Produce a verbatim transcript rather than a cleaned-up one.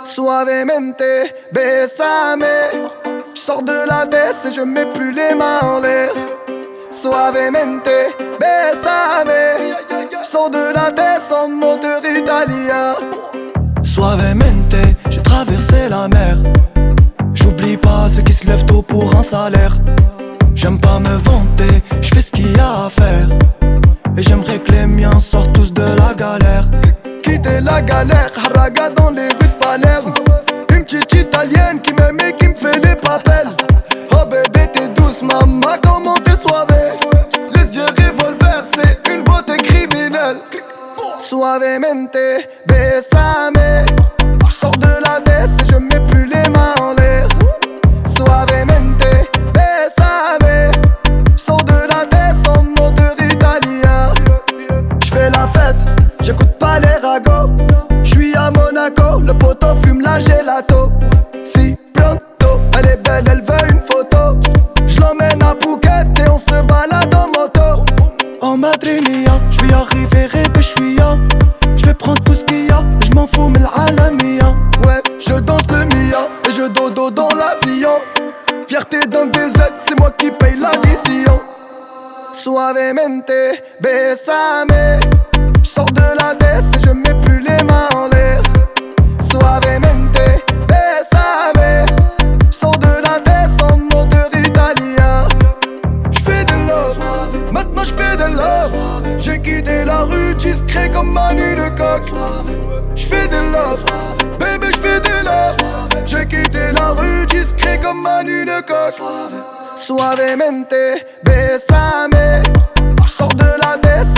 Suavemente, bésame. J'sors de la baisse et je mets plus les mains en l'air. Suavemente, bésame. J'sors de la baisse en moteur italien. Suavemente, j'ai traversé la mer. J'oublie pas ceux qui se lèvent tôt pour un salaire. J'aime pas me vanter, j'fais ce qu'il y a à faire. Et j'aimerais que les miens sortent tous de la galère. Quitter la galère, haraga dans les rues de Palerme. Une petite italienne qui m'aime et qui me fait les papels. Oh bébé t'es douce maman, comment t'es soivée. Les yeux revolver, c'est une beauté criminelle. Suavemente, bésame. J'sors de la baisse et je mets plus les mains en l'air. Suavemente, bésame. J'sors de la baisse en moteur italien. J'fais la fête, j'écoute pas les ragots. J'suis à Monaco, le poteau fume la gelato. Si pronto, elle est belle, elle veut une photo. J'l'emmène à Phuket et on se balade en moto. Oh madre mia, j'vais arriver et j'suis ya. J'vais prendre tout ce qu'il y a, j'm'en fous mais l'alamia. Ouais, je danse le mia et je dodo dans l'avion. Fierté d'un D Z, c'est moi qui paye l'addition. Suavemente, bésame. J'sors de la baisse et je mets plus les mains en l'air. Suavemente, bésame. J'sors de la baisse en moteur italien. J'fais de love, maintenant j'fais de love. J'ai quitté la rue discret comme Manu de coq. J'fais de love, baby j'fais de love. J'ai quitté la rue discret comme Manu de coq. Suavemente, bésame. J'sors de la baisse